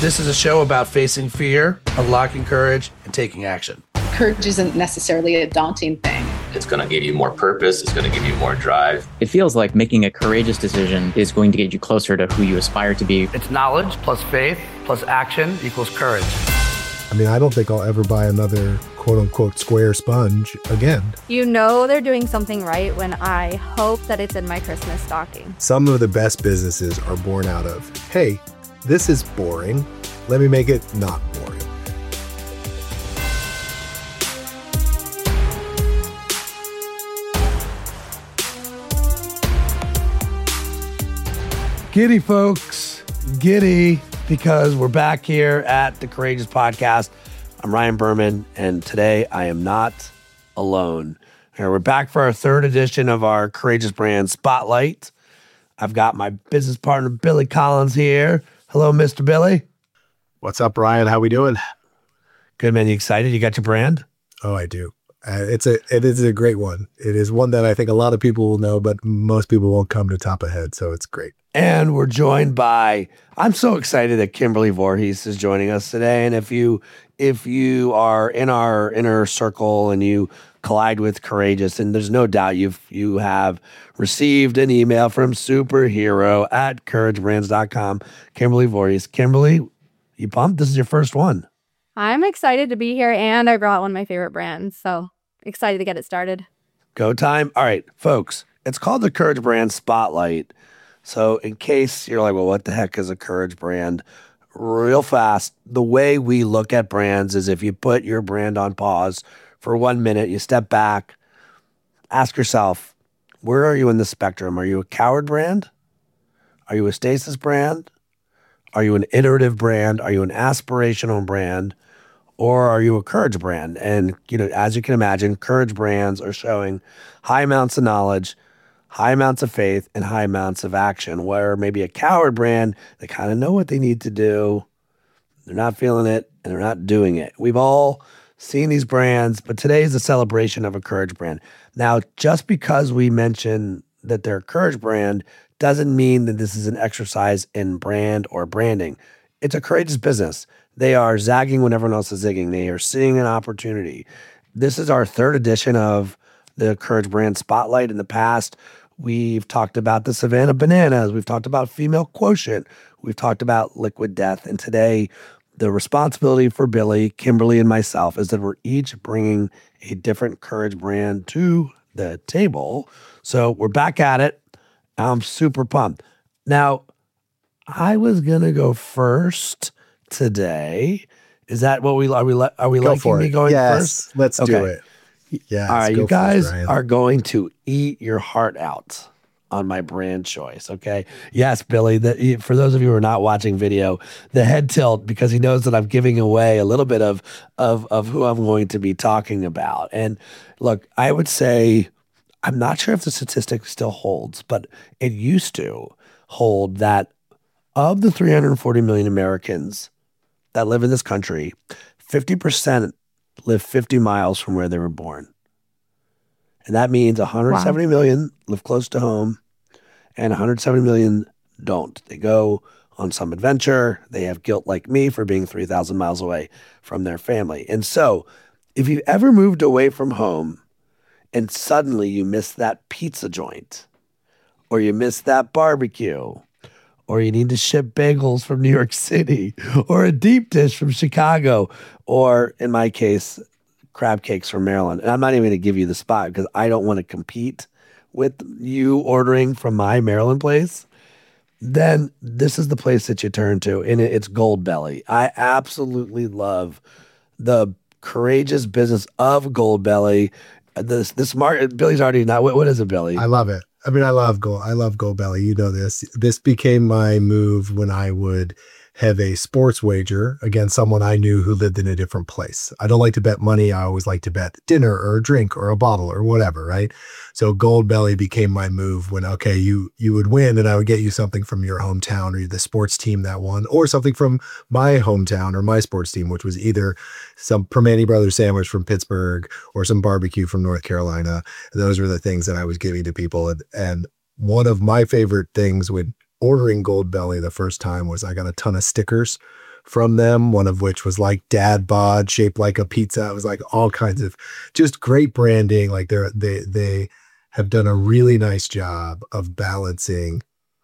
This is a show about facing fear, unlocking courage, and taking action. Courage isn't necessarily a daunting thing. It's going to give you more purpose. It's going to give you more drive. It feels like making a courageous decision is going to get you closer to who you aspire to be. It's knowledge plus faith plus action equals courage. I mean, I don't think I'll ever buy another quote-unquote square sponge again. You know they're doing something right when I hope that it's in my Christmas stocking. Some of the best businesses are born out of, hey, this is boring. Let me make it not boring. Giddy, folks. Giddy, because we're back here at the Courageous Podcast. I'm Ryan Berman, and today I am not alone. Here, we're back for our third edition of our Courageous Brand Spotlight. I've got my business partner, Billy Collins, here. Hello, Mr. Billy. What's up, Ryan? How we doing? Good, man. You excited? You got your brand? Oh, I do. It is a great one. It is one that I think a lot of people will know, but most people won't come to top of head, so it's great. And we're joined by, I'm so excited that Kimberly Voorhees is joining us today. And if you are in our inner circle and you collide with Courageous, and there's no doubt you have received an email from superhero@couragebrands.com, Kimberly Voorhees. Kimberly, you pumped? This is your first one. I'm excited to be here, and I brought one of my favorite brands, so excited to get it started. Go time. All right, folks, it's called the Courage Brand Spotlight. So in case you're like, well, what the heck is a Courage brand? Real fast, the way we look at brands is if you put your brand on pause for 1 minute, you step back, ask yourself, where are you in the spectrum? Are you a coward brand? Are you a stasis brand? Are you an iterative brand? Are you an aspirational brand? Or are you a courage brand? And, as you can imagine, courage brands are showing high amounts of knowledge, high amounts of faith, and high amounts of action, where maybe a coward brand, they kind of know what they need to do. They're not feeling it, and they're not doing it. We've all seen these brands, but today is a celebration of a courage brand. Now, just because we mention that they're a courage brand doesn't mean that this is an exercise in brand or branding. It's a courageous business. They are zagging when everyone else is zigging. They are seeing an opportunity. This is our third edition of the Courage Brand Spotlight. In the past, we've talked about the Savannah Bananas. We've talked about Female Quotient. We've talked about Liquid Death. And today, the responsibility for Billy, Kimberly, and myself is that we're each bringing a different courage brand to the table. So we're back at it. I'm super pumped. Now, I was gonna go first today. Is that what we are? We liking me going first? Let's do it. Yeah. All right, you guys are going to eat your heart out on my brand choice. Okay. Yes, Billy. For those of you who are not watching video, the head tilt because he knows that I'm giving away a little bit of who I'm going to be talking about. And look, I would say, I'm not sure if the statistic still holds, but it used to hold that of the 340 million Americans that live in this country, 50% live 50 miles from where they were born. And that means 170 million live close to home and 170 million don't. They go on some adventure. They have guilt like me for being 3,000 miles away from their family. And so if you've ever moved away from home and suddenly you miss that pizza joint, or you miss that barbecue, or you need to ship bagels from New York City, or a deep dish from Chicago, or in my case, crab cakes from Maryland. And I'm not even going to give you the spot because I don't want to compete with you ordering from my Maryland place. Then this is the place that you turn to, and it's Goldbelly. I absolutely love the courageous business of Goldbelly. This market, Billy's already not. What is it, Billy? I love it. I mean, I love Goldbelly. You know this. This became my move when I would have a sports wager against someone I knew who lived in a different place. I don't like to bet money. I always like to bet dinner or a drink or a bottle or whatever, right? So Goldbelly became my move when, okay, you would win and I would get you something from your hometown or the sports team that won, or something from my hometown or my sports team, which was either some Permane Brothers sandwich from Pittsburgh or some barbecue from North Carolina. Those were the things that I was giving to people. And one of my favorite things when ordering Goldbelly the first time was I got a ton of stickers from them, one of which was like Dad Bod, shaped like a pizza. It was like all kinds of just great branding. Like they have done a really nice job of balancing.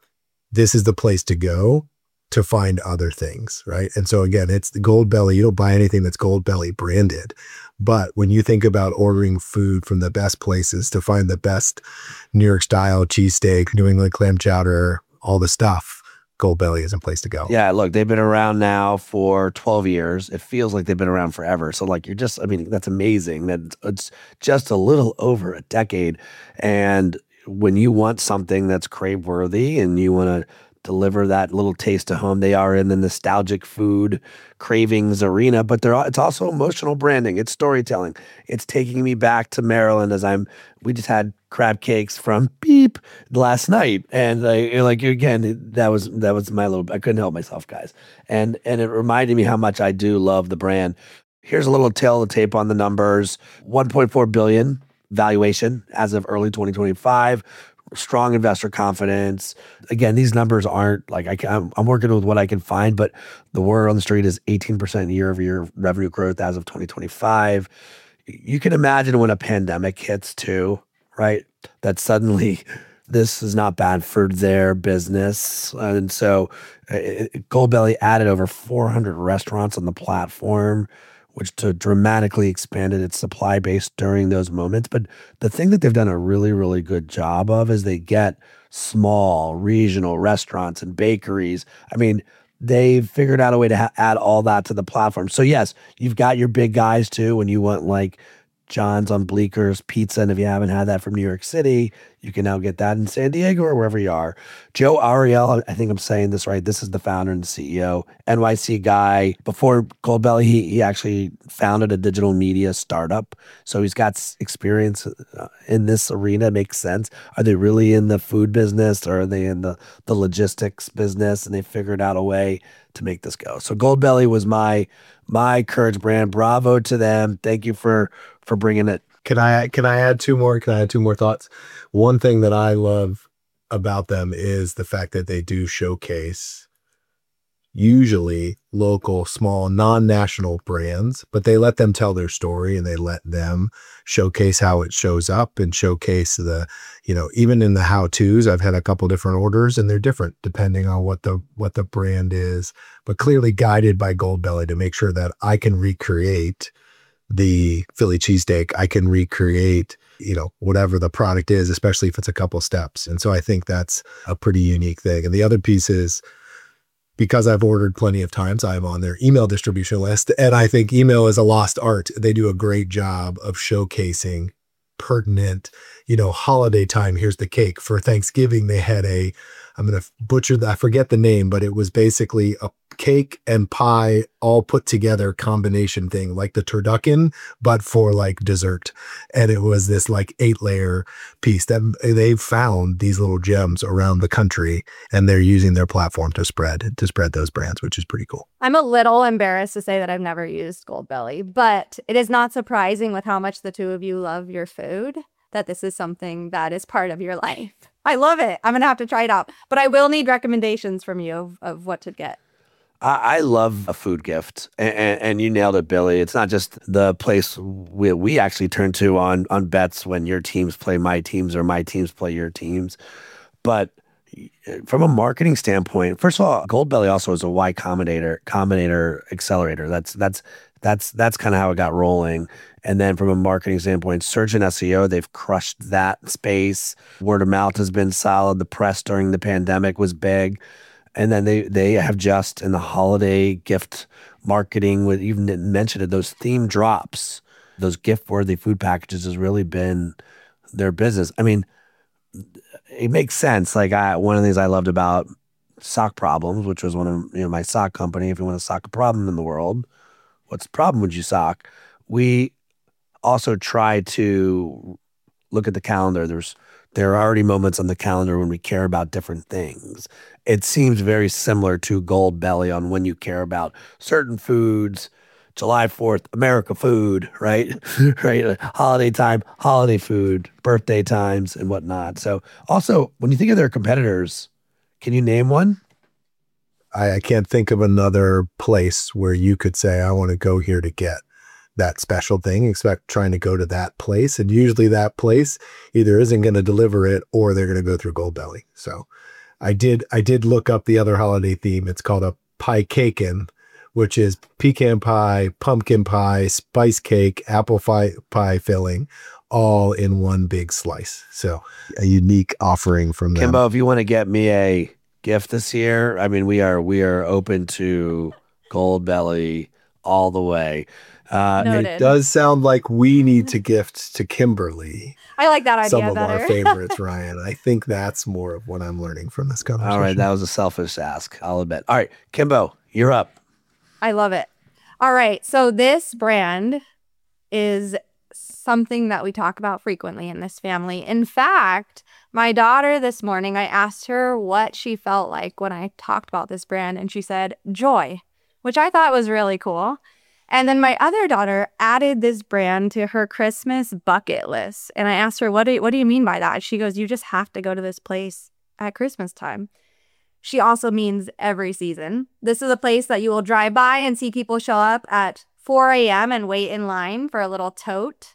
This is the place to go to find other things, right? And so again, it's the Goldbelly. You don't buy anything that's Goldbelly branded. But when you think about ordering food from the best places to find the best New York style cheesesteak, New England clam chowder, all the stuff, Goldbelly is a place to go. Yeah, look, they've been around now for 12 years. It feels like they've been around forever. So like I mean, that's amazing that it's just a little over a decade. And when you want something that's crave worthy and you want to deliver that little taste to home, they are in the nostalgic food cravings arena, but it's also emotional branding. It's storytelling. It's taking me back to Maryland we just had crab cakes from Beep last night. And again, that was my I couldn't help myself, guys. And it reminded me how much I do love the brand. Here's a little tail of the tape on the numbers. 1.4 billion valuation as of early 2025. Strong investor confidence. Again, these numbers aren't like I'm working with what I can find, but the word on the street is 18% year-over-year revenue growth as of 2025. You can imagine when a pandemic hits too, right? That suddenly this is not bad for their business. And so Goldbelly added over 400 restaurants on the platform, which dramatically expanded its supply base during those moments. But the thing that they've done a really, really good job of is they get small regional restaurants and bakeries. I mean, they've figured out a way to add all that to the platform. So yes, you've got your big guys too when you want like John's on Bleeckers Pizza. And if you haven't had that from New York City, you can now get that in San Diego or wherever you are. Joe Ariel, I think I'm saying this right. This is the founder and CEO, NYC guy. Before Goldbelly, he actually founded a digital media startup. So he's got experience in this arena. It makes sense. Are they really in the food business or are they in the logistics business? And they figured out a way to make this go. So Goldbelly was my Courage brand. Bravo to them. Thank you for bringing it. Can I add two more? Can I add two more thoughts? One thing that I love about them is the fact that they do showcase usually local, small, non-national brands, but they let them tell their story and they let them showcase how it shows up and showcase even in the how-tos. I've had a couple different orders and they're different depending on what the brand is, but clearly guided by Goldbelly to make sure that I can recreate the Philly cheesesteak. I can recreate, whatever the product is, especially if it's a couple steps. And so I think that's a pretty unique thing. And the other piece is, because I've ordered plenty of times, I'm on their email distribution list. And I think email is a lost art. They do a great job of showcasing pertinent, holiday time. Here's the cake. For Thanksgiving, they had I'm going to butcher that. I forget the name, but it was basically a cake and pie all put together combination thing, like the turducken, but for like dessert. And it was this like 8-layer piece that they've found these little gems around the country and they're using their platform to spread those brands, which is pretty cool. I'm a little embarrassed to say that I've never used Goldbelly, but it is not surprising with how much the two of you love your food that this is something that is part of your life. I love it. I'm going to have to try it out, but I will need recommendations from you of what to get. I love a food gift, and you nailed it, Billy. It's not just the place we actually turn to on bets when your teams play my teams or my teams play your teams. But from a marketing standpoint, first of all, Goldbelly also is a Y Combinator accelerator. That's kind of how it got rolling. And then from a marketing standpoint, search and SEO, they've crushed that space. Word of mouth has been solid. The press during the pandemic was big. And then they have just in the holiday gift marketing, with even mentioned it, those theme drops, those gift-worthy food packages has really been their business. I mean, it makes sense. Like one of the things I loved about Sock Problems, which was one of my sock company. If you want to sock a problem in the world, what's the problem would you sock? We also try to look at the calendar. There are already moments on the calendar when we care about different things. It seems very similar to Goldbelly on when you care about certain foods. July 4th, America food, right? Right. Holiday time, holiday food, birthday times and whatnot. So also, when you think of their competitors, can you name one? I can't think of another place where you could say, I want to go here to get that special thing, expect trying to go to that place. And usually that place either isn't going to deliver it or they're going to go through Goldbelly. So I did look up the other holiday theme. It's called a pie cakein, which is pecan pie, pumpkin pie, spice cake, apple pie filling, all in one big slice. So a unique offering from them. Kimbo, if you want to get me a gift this year, I mean, we are open to Goldbelly all the way. It does sound like we need to gift to Kimberly. I like that idea some of better. our favorites, Ryan. I think that's more of what I'm learning from this conversation. All right, that was a selfish ask, I'll admit. All right, Kimbo, you're up. I love it. All right. So this brand is something that we talk about frequently in this family. In fact, my daughter this morning, I asked her what she felt like when I talked about this brand, and she said joy, which I thought was really cool. And then my other daughter added this brand to her Christmas bucket list. And I asked her, what do you mean by that? She goes, you just have to go to this place at Christmas time. She also means every season. This is a place that you will drive by and see people show up at 4 a.m. and wait in line for a little tote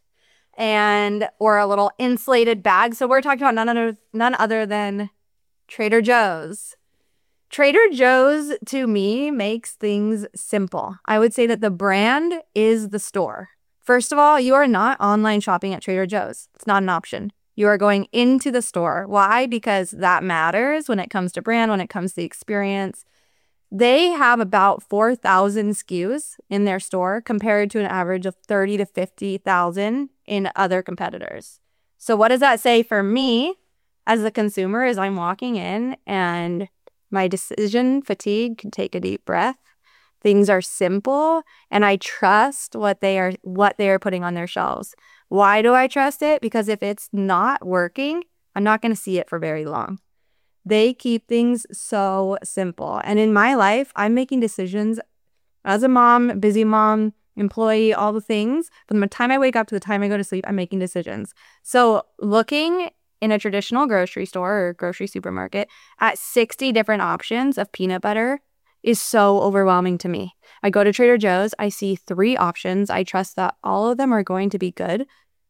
or a little insulated bag. So we're talking about none other than Trader Joe's. Trader Joe's, to me, makes things simple. I would say that the brand is the store. First of all, you are not online shopping at Trader Joe's. It's not an option. You are going into the store. Why? Because that matters when it comes to brand, when it comes to the experience. They have about 4,000 SKUs in their store compared to an average of 30 to 50,000 in other competitors. So what does that say for me as a consumer as I'm walking in and my decision fatigue can take a deep breath? Things are simple and I trust what they are putting on their shelves. Why do I trust it? Because if it's not working, I'm not going to see it for very long. They keep things so simple. And in my life, I'm making decisions as a mom, busy mom, employee, all the things. From the time I wake up to the time I go to sleep, I'm making decisions. So looking in a traditional grocery store or grocery supermarket at 60 different options of peanut butter is so overwhelming to me. I go to Trader Joe's, I see 3 options. I trust that all of them are going to be good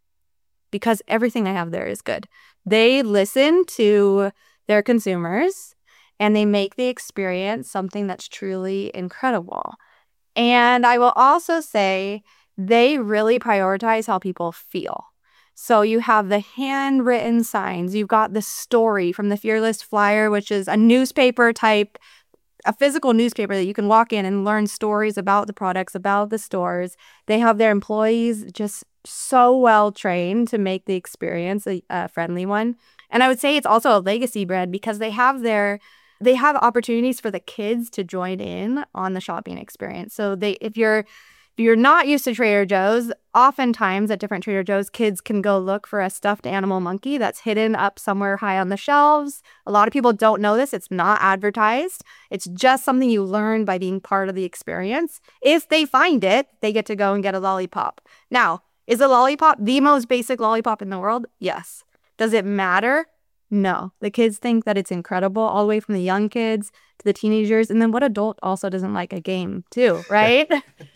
because everything I have there is good. They listen to their consumers and they make the experience something that's truly incredible. And I will also say they really prioritize how people feel. So you have the handwritten signs. You've got the story from the Fearless Flyer, which is a newspaper type, a physical newspaper that you can walk in and learn stories about the products, about the stores. They have their employees just so well trained to make the experience a friendly one. And I would say it's also a legacy brand because they have opportunities for the kids to join in on the shopping experience. So if you're not used to Trader Joe's, oftentimes at different Trader Joe's, kids can go look for a stuffed animal monkey that's hidden up somewhere high on the shelves. A lot of people don't know this. It's not advertised. It's just something you learn by being part of the experience. If they find it, they get to go and get a lollipop. Now, is a lollipop the most basic lollipop in the world? Yes. Does it matter? No. The kids think that it's incredible, all the way from the young kids to the teenagers. And then what adult also doesn't like a game too, right?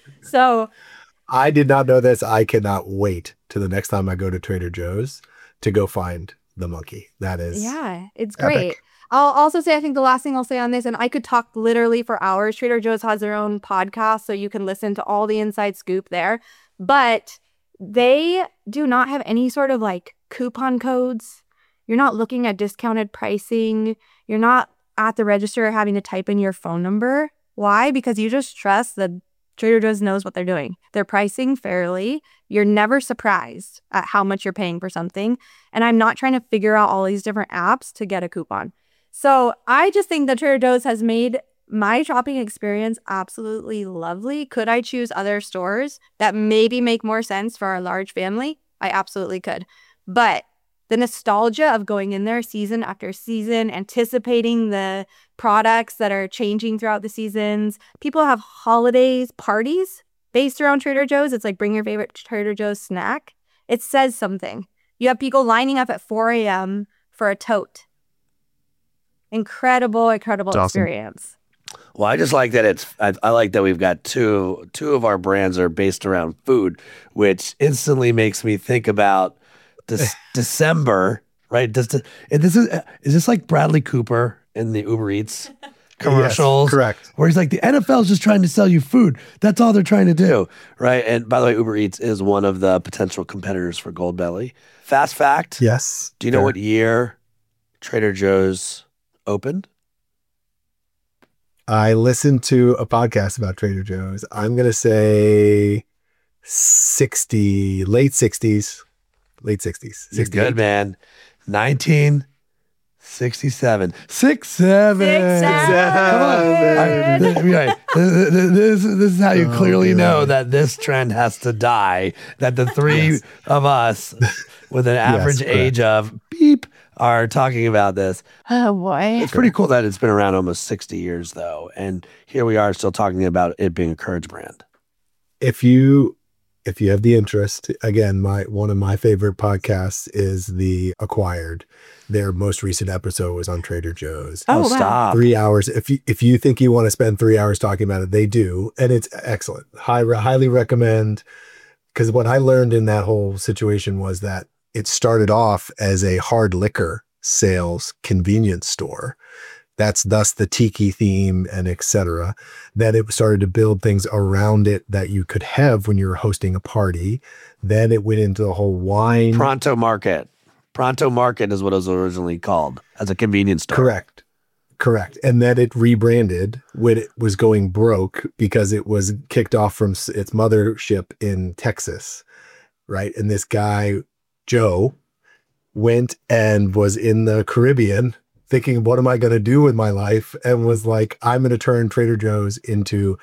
So I did not know this. I cannot wait to the next time I go to Trader Joe's to go find the monkey. That is it's great. Epic. I'll also say, I think the last thing I'll say on this, and I could talk literally for hours. Trader Joe's has their own podcast, so you can listen to all the inside scoop there. But they do not have any sort of like coupon codes. You're not looking at discounted pricing. You're not at the register having to type in your phone number. Why? Because you just trust that Trader Joe's knows what they're doing. They're pricing fairly. You're never surprised at how much you're paying for something. And I'm not trying to figure out all these different apps to get a coupon. So I just think that Trader Joe's has made my shopping experience absolutely lovely. Could I choose other stores that maybe make more sense for our large family? I absolutely could. But the nostalgia of going in there season after season, anticipating the products that are changing throughout the seasons. People have holidays, parties based around Trader Joe's. It's like bring your favorite Trader Joe's snack. It says something. You have people lining up at 4 a.m. for a tote. Incredible That's awesome. experience. Well, I just like that I like that we've got two of our brands are based around food, which instantly makes me think about December, right? Is this like Bradley Cooper in the Uber Eats commercials? Yes, correct. Where he's like, the NFL is just trying to sell you food. That's all they're trying to do, right? And by the way, Uber Eats is one of the potential competitors for Goldbelly. Fast fact. Yes. Do you know fair. what year Trader Joe's opened? I listened to a podcast about Trader Joe's. I'm going to say late 60s. Late 60s. You're good, man. 1967. 67. Come on. Right. This is how you clearly know that this trend has to die. That the three of us with an average age of beep are talking about this. Oh boy. It's pretty cool that it's been around almost 60 years though. And here we are still talking about it being a Courage brand. If you have the interest, again, one of my favorite podcasts is The Acquired. Their most recent episode was on Trader Joe's. Oh, wow. stop. 3 hours. If you think you want to spend 3 hours talking about it, they do. And it's excellent. Highly recommend. Because what I learned in that whole situation was that it started off as a hard liquor sales convenience store. That's thus the tiki theme and etc. Then it started to build things around it that you could have when you were hosting a party. Then it went into the whole wine. Pronto Market. Pronto Market is what it was originally called as a convenience store. Correct. And then it rebranded when it was going broke because it was kicked off from its mothership in Texas, right? And this guy, Joe, went and was in the Caribbean thinking, what am I going to do with my life? And was like, I'm going to turn Trader Joe's into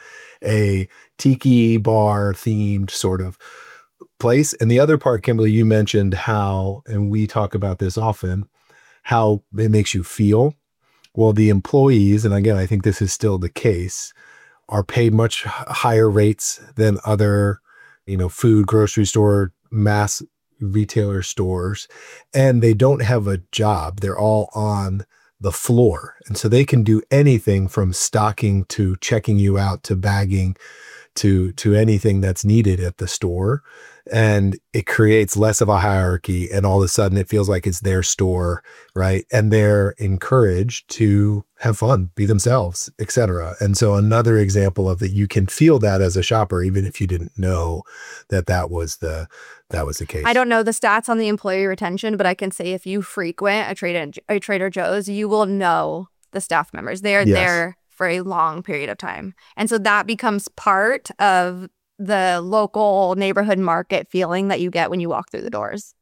a tiki bar themed sort of place. And the other part, Kimberly, you mentioned how, and we talk about this often, how it makes you feel. Well, the employees, and again, I think this is still the case, are paid much higher rates than other, food, grocery store, mass retailer stores, and they don't have a job. They're all on the floor. And so they can do anything from stocking to checking you out to bagging to anything that's needed at the store. And it creates less of a hierarchy. And all of a sudden it feels like it's their store, right? And they're encouraged to have fun, be themselves, etc. And so another example of that, you can feel that as a shopper, even if you didn't know that was the case. I don't know the stats on the employee retention, but I can say if you frequent a Trader Joe's, you will know the staff members. They are there for a long period of time. And so that becomes part of the local neighborhood market feeling that you get when you walk through the doors.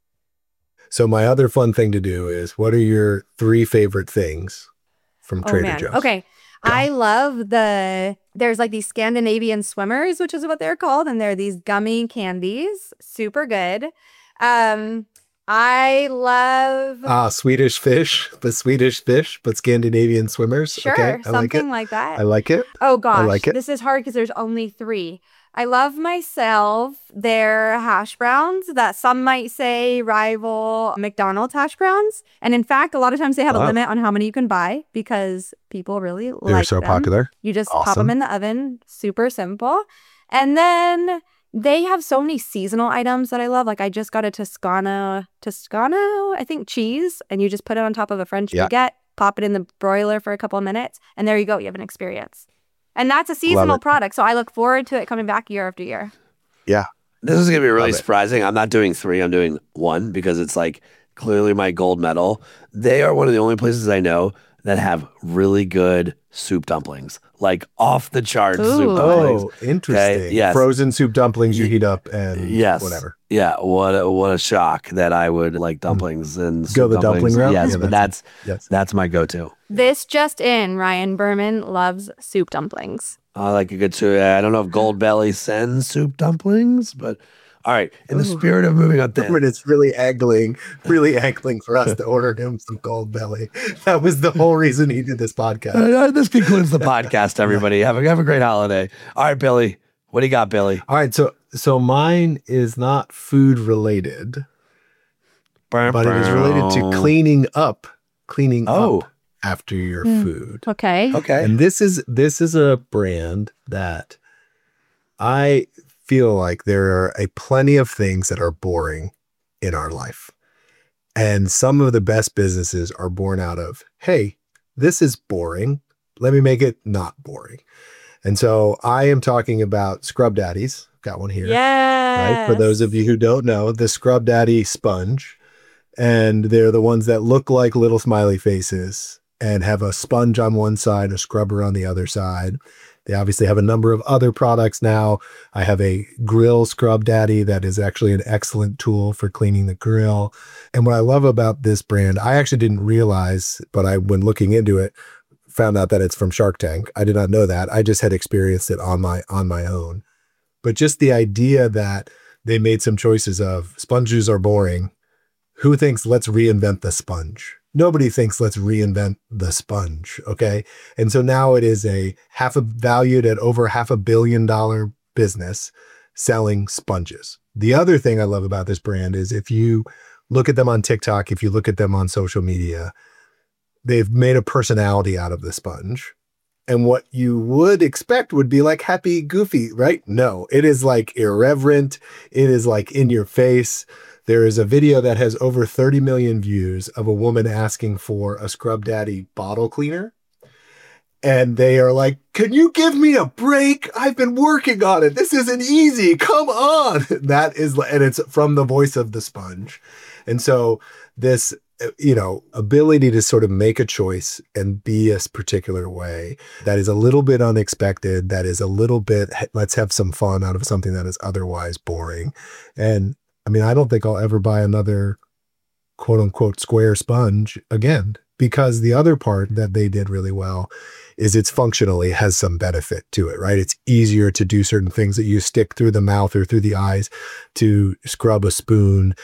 So my other fun thing to do is, what are your 3 favorite things from Trader Joe's? Okay. I love there's like these Scandinavian swimmers, which is what they're called. And they're these gummy candies. Super good. I love Swedish fish, but Scandinavian swimmers. Sure, okay, something like that. I like it. Oh gosh, I like it. This is hard because there's only 3. I love myself their hash browns that some might say rival McDonald's hash browns. And in fact, a lot of times they have a limit on how many you can buy because people really like them. They're so popular. You just pop them in the oven. Super simple. And then they have so many seasonal items that I love. Like I just got a Toscano, I think, cheese. And you just put it on top of a French baguette, pop it in the broiler for a couple of minutes. And there you go. You have an experience. And that's a seasonal product. So I look forward to it coming back year after year. Yeah. This is going to be really surprising. I'm not doing 3. I'm doing 1 because it's like clearly my gold medal. They are one of the only places I know that have really good soup dumplings, like off the charts soup dumplings. Oh, interesting. Okay? Yes. Frozen soup dumplings you heat up and whatever. Yeah. What a shock that I would like dumplings and go the dumpling route. Yes, Yeah, but that's my go-to. This just in, Ryan Berman loves soup dumplings. I like a good soup. I don't know if Goldbelly sends soup dumplings, but all right. In the spirit of moving on, It's really angling for us to order him some Goldbelly. That was the whole reason he did this podcast. This concludes the podcast, everybody. Have a great holiday. All right, Billy. What do you got, Billy? All right. So mine is not food related, but it is related to cleaning up after your food. Okay. Okay. And this is a brand that I feel like there are a plenty of things that are boring in our life. And some of the best businesses are born out of, hey, this is boring. Let me make it not boring. And so I am talking about Scrub Daddies. Got one here. Yes. Right? For those of you who don't know, the Scrub Daddy sponge. And they're the ones that look like little smiley faces and have a sponge on one side, a scrubber on the other side. They obviously have a number of other products now. I have a grill Scrub Daddy that is actually an excellent tool for cleaning the grill. And what I love about this brand, I actually didn't realize, but when looking into it, found out that it's from Shark Tank. I did not know that. I just had experienced it on my own. But just the idea that they made some choices of sponges are boring. Who thinks let's reinvent the sponge? Nobody thinks let's reinvent the sponge. Okay. And so now it is valued at over $500 million business selling sponges. The other thing I love about this brand is if you look at them on TikTok, if you look at them on social media, they've made a personality out of the sponge. And what you would expect would be like happy, goofy, right? No, it is like irreverent. It is like in your face. There is a video that has over 30 million views of a woman asking for a Scrub Daddy bottle cleaner. And they are like, can you give me a break? I've been working on it. This isn't easy. Come on. And it's from the voice of the sponge. And so this, ability to sort of make a choice and be a particular way that is a little bit unexpected, that is a little bit, let's have some fun out of something that is otherwise boring. And I mean, I don't think I'll ever buy another quote unquote square sponge again, because the other part that they did really well is it's functionally has some benefit to it, right? It's easier to do certain things that you stick through the mouth or through the eyes to scrub a spoon,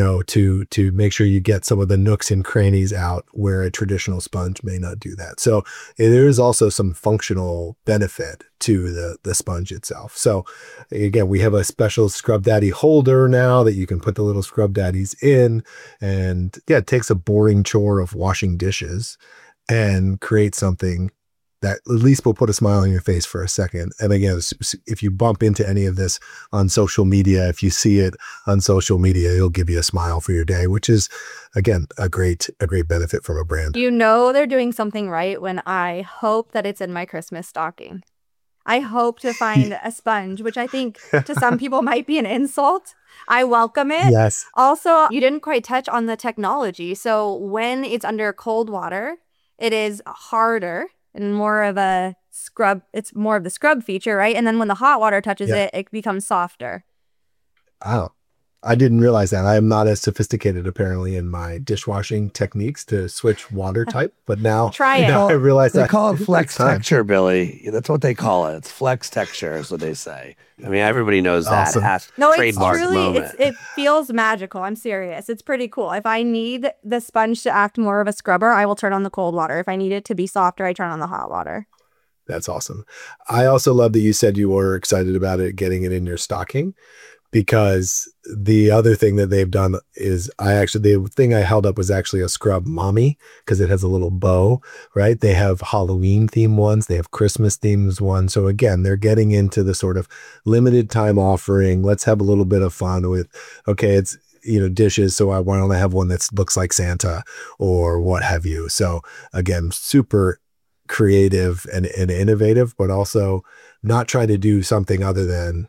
to make sure you get some of the nooks and crannies out where a traditional sponge may not do that. So there is also some functional benefit to the sponge itself. So again, we have a special Scrub Daddy holder now that you can put the little Scrub Daddies in. And yeah, it takes a boring chore of washing dishes and create something that at least will put a smile on your face for a second. And again, if you bump into any of this on social media, if you see it on social media, it'll give you a smile for your day, which is, again, a great benefit from a brand. They're doing something right when I hope that it's in my Christmas stocking. I hope to find a sponge, which I think to some people might be an insult. I welcome it. Yes. Also, you didn't quite touch on the technology. So when it's under cold water, it is harder and more of a scrub. It's more of the scrub feature, right? And then when the hot water touches it, it becomes softer. Oh, I didn't realize that. I am not as sophisticated, apparently, in my dishwashing techniques to switch water type. But now, Try it. Now I realize They that. call it flex texture, Billy. That's what they call it. It's flex texture is what they say. I mean, everybody knows that. Awesome. No, it's Trademark truly, moment. it feels magical. I'm serious. It's pretty cool. If I need the sponge to act more of a scrubber, I will turn on the cold water. If I need it to be softer, I turn on the hot water. That's awesome. I also love that you said you were excited about it, getting it in your stocking, because the other thing that they've done is the thing I held up was actually a Scrub Mommy, because it has a little bow, right? They have Halloween themed ones. They have Christmas themed ones. So again, they're getting into the sort of limited time offering. Let's have a little bit of fun with, okay, it's, dishes. So I want to have one that looks like Santa or what have you. So again, super creative and innovative, but also not try to do something other than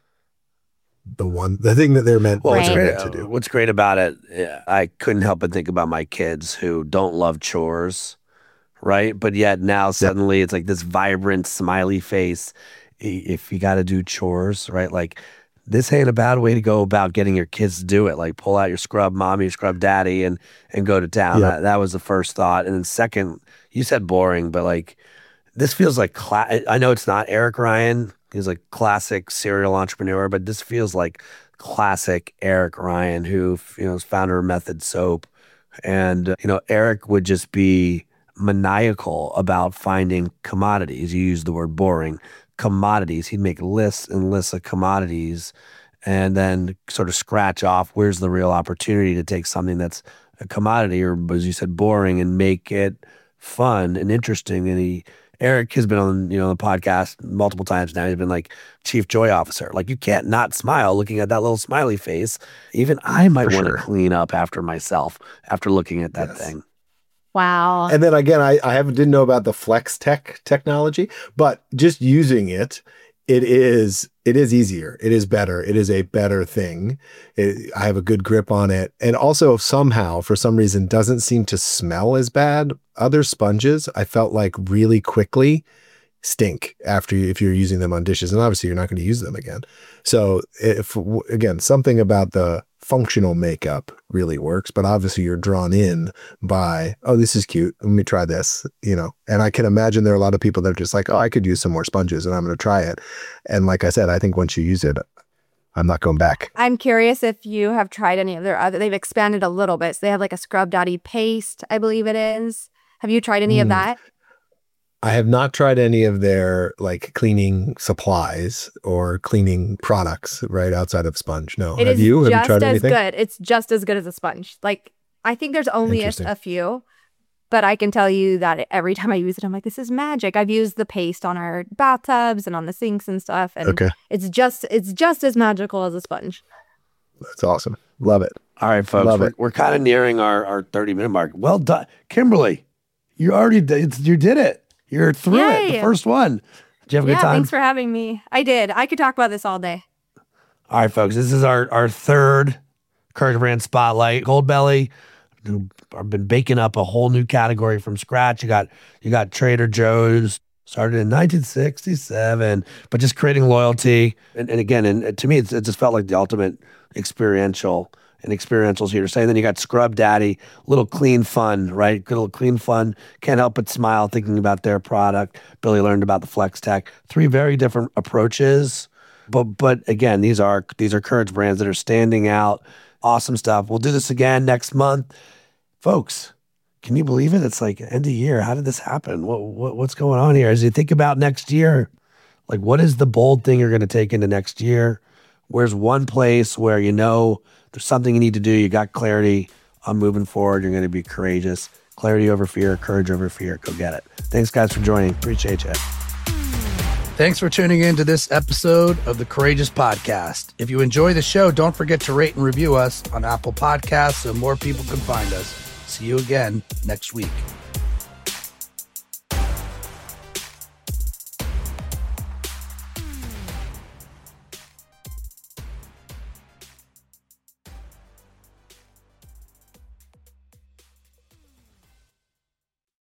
the thing that they're meant to do. What's great about it, I couldn't help but think about my kids who don't love chores, right? But yet now suddenly it's like this vibrant smiley face. If you got to do chores, right? Like this ain't a bad way to go about getting your kids to do it. Like pull out your Scrub Mommy, your Scrub Daddy, and go to town. Yep. That was the first thought. And then second, you said boring, but like this feels like I know it's not Eric Ryan. He's like classic serial entrepreneur, but this feels like classic Eric Ryan, who is founder of Method Soap. And Eric would just be maniacal about finding commodities. You use the word boring. Commodities. He'd make lists and lists of commodities and then sort of scratch off where's the real opportunity to take something that's a commodity or, as you said, boring, and make it fun and interesting. And Eric has been on, the podcast multiple times now. He's been like chief joy officer. Like, you can't not smile looking at that little smiley face. Even I might want to clean up after myself after looking at that thing. Wow. And then again, I didn't know about the Flex Tech technology, but just using it is easier. It is better. It is a better thing. I have a good grip on it. And also somehow, for some reason, doesn't seem to smell as bad. Other sponges, I felt like really quickly stink if you're using them on dishes. And obviously you're not going to use them again. So again, something about the functional makeup really works, but obviously you're drawn in by, oh, this is cute. Let me try this, and I can imagine there are a lot of people that are just like, oh, I could use some more sponges and I'm going to try it. And like I said, I think once you use it, I'm not going back. I'm curious if you have tried any of their other, they've expanded a little bit. So they have like a Scrub Daddy paste, I believe it is. Have you tried any of that? I have not tried any of their like cleaning supplies or cleaning products right outside of sponge. No. Have you tried anything? Good. It's just as good as a sponge. Like, I think there's only a few, but I can tell you that every time I use it, I'm like, this is magic. I've used the paste on our bathtubs and on the sinks and stuff. And it's just as magical as a sponge. That's awesome. Love it. All right, folks. We're kind of nearing our 30-minute mark. Well done. Kimberly, you did it. You're through it, the first one. Did you have a good time? Thanks for having me. I did. I could talk about this all day. All right, folks. This is our third Courage Brand Spotlight. Goldbelly. I've been baking up a whole new category from scratch. You got Trader Joe's. Started in 1967, but just creating loyalty. And again, to me, it just felt like the ultimate experiential. And experientials here to say. And then you got Scrub Daddy, little clean fun, right? Good little clean fun. Can't help but smile thinking about their product. Billy learned about the Flex Tech. 3 very different approaches. But again, these are Courage brands that are standing out. Awesome stuff. We'll do this again next month. Folks, can you believe it? It's like end of year. How did this happen? What's going on here? As you think about next year, like what is the bold thing you're going to take into next year? Where's one place where there's something you need to do. You got clarity on moving forward. You're going to be courageous. Clarity over fear, courage over fear. Go get it. Thanks, guys, for joining. Appreciate you. Thanks for tuning in to this episode of the Courageous Podcast. If you enjoy the show, don't forget to rate and review us on Apple Podcasts so more people can find us. See you again next week.